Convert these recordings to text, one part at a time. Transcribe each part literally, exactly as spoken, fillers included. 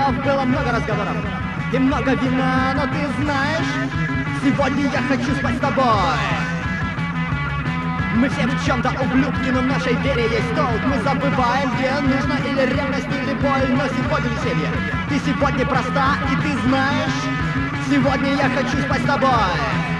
разговоров, было много разговоров и много вина, но ты знаешь, сегодня я хочу спать с тобой. Мы все в чем-то ублюдки, но в нашей вере есть толк. Мы забываем, где нужно, или ревность, или боль, но сегодня веселье. Ты сегодня проста, и ты знаешь, сегодня я хочу спать с тобой.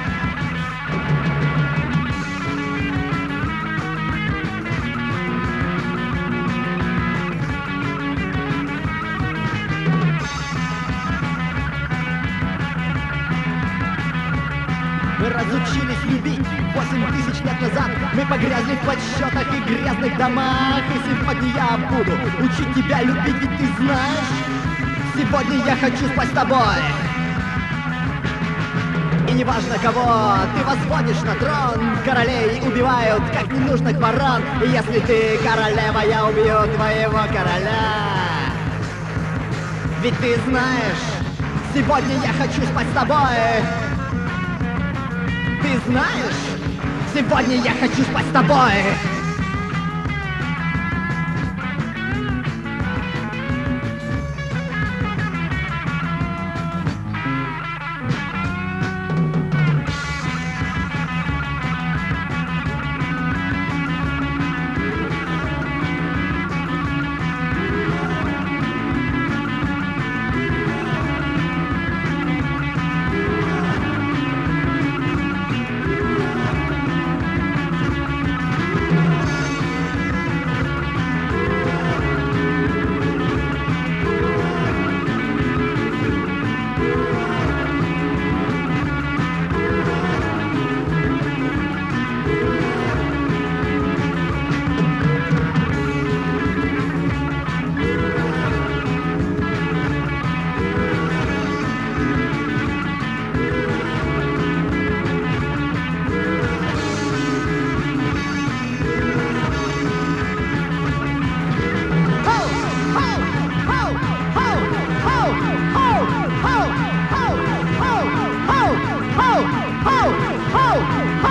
Мы разучились любить восемь тысяч лет назад. Мы погрязли в подсчетах и грязных домах. И сегодня я буду учить тебя любить, ведь ты знаешь, сегодня я хочу спать с тобой. И неважно кого ты возводишь на трон, королей убивают, как ненужных ворон. И если ты королева, я убью твоего короля. Ведь ты знаешь, сегодня я хочу спать с тобой. Ты знаешь, сегодня я хочу спать с тобой. Ho, ho, ho,